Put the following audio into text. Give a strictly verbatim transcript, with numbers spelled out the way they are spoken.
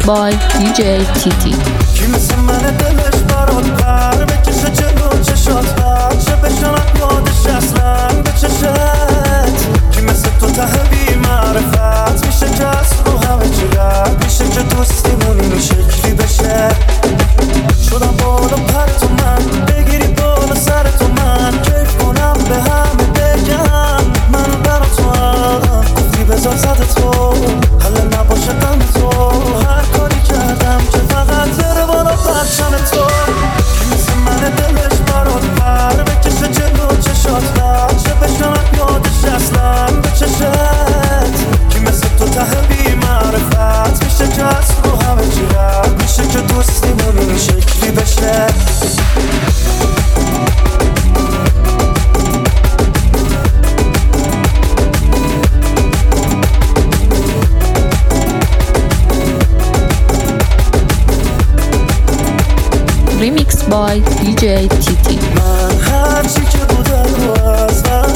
by دی جی تی تی. کی مثل من دلش برات پر بکشه جلو چشات هر چه بشنم یادش اصلا به چشت. کی مثل تو ته بی معرفت میشه که از رو همه چی رد میشه که دوستیمون این شکلی بشه. شدم بالا پر تو من بگیری بالا سر تو من کیف کنم به همه بگم من برا تو هم گفتی بذار زده تو حالا نباشه دم تو هر کاری کردم که فقط بره بالا پرچم تو. کی مثل من دلش برات پر بکشه جلو چشات هر چه بشنم یادش اصلا به چشت. کی مثل تو ته بی معرفت میشه که از رو همه چی رد میشه که دوستیمون این شکلی بشه. Remix by دی جی تی تی. من هرچی که بودم رو از